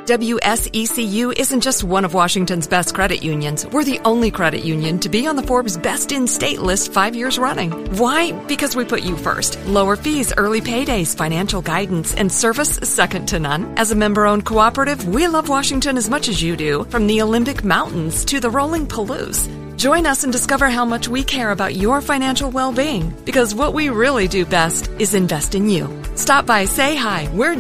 WSECU isn't just one of Washington's best credit unions. We're the only credit union to be on the Forbes Best in State list 5 years running. Why? Because we put you first. Lower fees, early paydays, financial guidance, and service second to none. As a member-owned cooperative, we love Washington as much as you do, from the Olympic Mountains to the rolling Palouse. Join us and discover how much we care about your financial well-being, because what we really do best is invest in you. Stop by, say hi. We're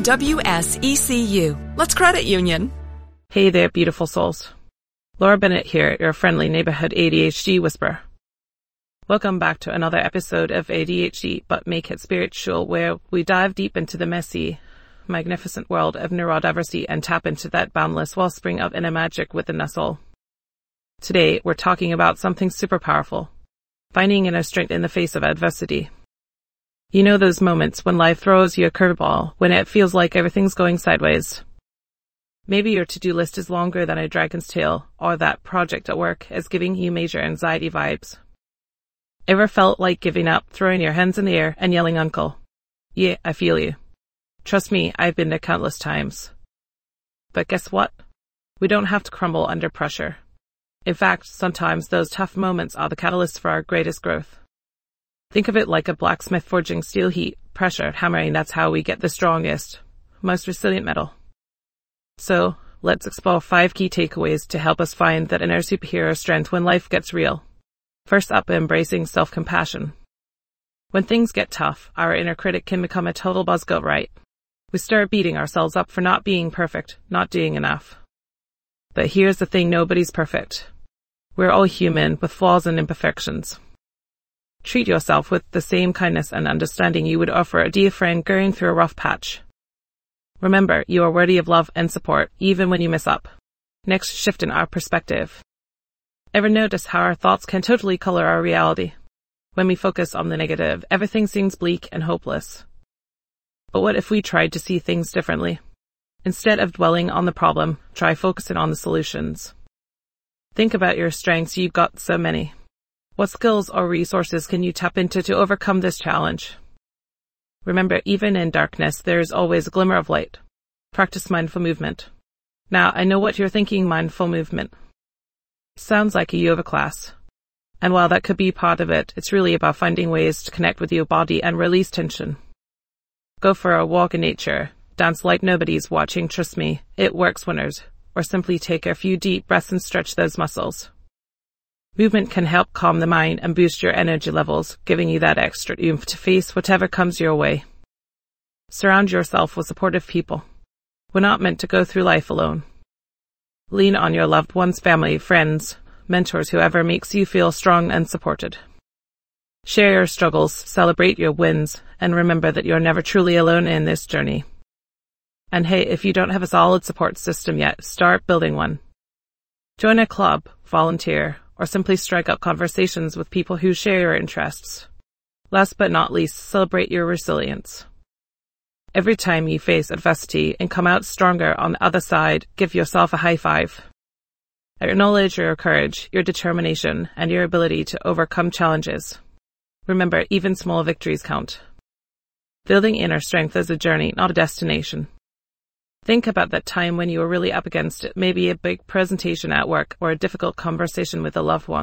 WSECU. Let's credit union. Hey there, beautiful souls. Laura Bennett here, your friendly neighborhood ADHD whisperer. Welcome back to another episode of ADHD, but make it spiritual, where we dive deep into the messy, magnificent world of neurodiversity and tap into that boundless wellspring of inner magic within us all. Today, we're talking about something super powerful, finding inner strength in the face of adversity. You know those moments when life throws you a curveball, when it feels like everything's going sideways. Maybe your to-do list is longer than a dragon's tail, or that project at work is giving you major anxiety vibes. Ever felt like giving up, throwing your hands in the air, and yelling uncle? Yeah, I feel you. Trust me, I've been there countless times. But guess what? We don't have to crumble under pressure. In fact, sometimes those tough moments are the catalyst for our greatest growth. Think of it like a blacksmith forging steel, heat, pressure, hammering. That's how we get the strongest, most resilient metal. So, let's explore 5 key takeaways to help us find that inner superhero strength when life gets real. First up, embracing self-compassion. When things get tough, our inner critic can become a total buzzkill, right? We start beating ourselves up for not being perfect, not doing enough. But here's the thing, nobody's perfect. We're all human with flaws and imperfections. Treat yourself with the same kindness and understanding you would offer a dear friend going through a rough patch. Remember, you are worthy of love and support, even when you mess up. Next, shift in our perspective. Ever notice how our thoughts can totally color our reality? When we focus on the negative, everything seems bleak and hopeless. But what if we tried to see things differently? Instead of dwelling on the problem, try focusing on the solutions. Think about your strengths. You've got so many. What skills or resources can you tap into to overcome this challenge? Remember, even in darkness, there is always a glimmer of light. Practice mindful movement. Now, I know what you're thinking, mindful movement. Sounds like a yoga class. And while that could be part of it, it's really about finding ways to connect with your body and release tension. Go for a walk in nature. Dance like nobody's watching, trust me, it works wonders. Or simply take a few deep breaths and stretch those muscles. Movement can help calm the mind and boost your energy levels, giving you that extra oomph to face whatever comes your way. Surround yourself with supportive people. We're not meant to go through life alone. Lean on your loved ones, family, friends, mentors, whoever makes you feel strong and supported. Share your struggles, celebrate your wins, and remember that you're never truly alone in this journey. And hey, if you don't have a solid support system yet, start building one. Join a club, volunteer, or simply strike up conversations with people who share your interests. Last but not least, celebrate your resilience. Every time you face adversity and come out stronger on the other side, give yourself a high five. Acknowledge your courage, your determination, and your ability to overcome challenges. Remember, even small victories count. Building inner strength is a journey, not a destination. Think about that time when you were really up against it, maybe a big presentation at work or a difficult conversation with a loved one.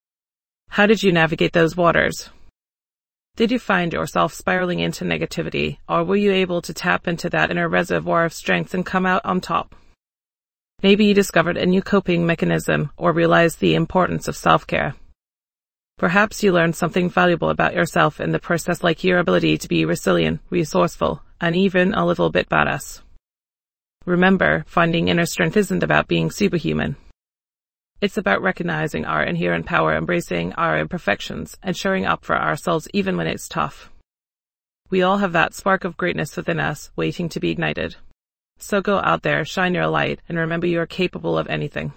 How did you navigate those waters? Did you find yourself spiraling into negativity, or were you able to tap into that inner reservoir of strength and come out on top? Maybe you discovered a new coping mechanism or realized the importance of self-care. Perhaps you learned something valuable about yourself in the process, like your ability to be resilient, resourceful, and even a little bit badass. Remember, finding inner strength isn't about being superhuman. It's about recognizing our inherent power, embracing our imperfections, and showing up for ourselves even when it's tough. We all have that spark of greatness within us, waiting to be ignited. So go out there, shine your light, and remember you are capable of anything.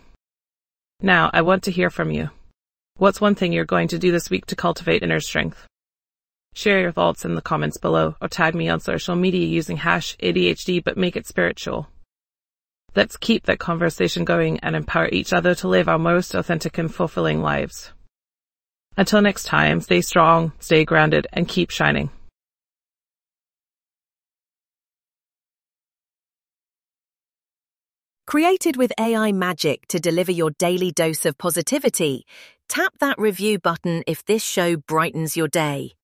Now, I want to hear from you. What's one thing you're going to do this week to cultivate inner strength? Share your thoughts in the comments below, or tag me on social media using #ADHD, but make it spiritual. Let's keep that conversation going and empower each other to live our most authentic and fulfilling lives. Until next time, stay strong, stay grounded, and keep shining. Created with AI magic to deliver your daily dose of positivity, tap that review button if this show brightens your day.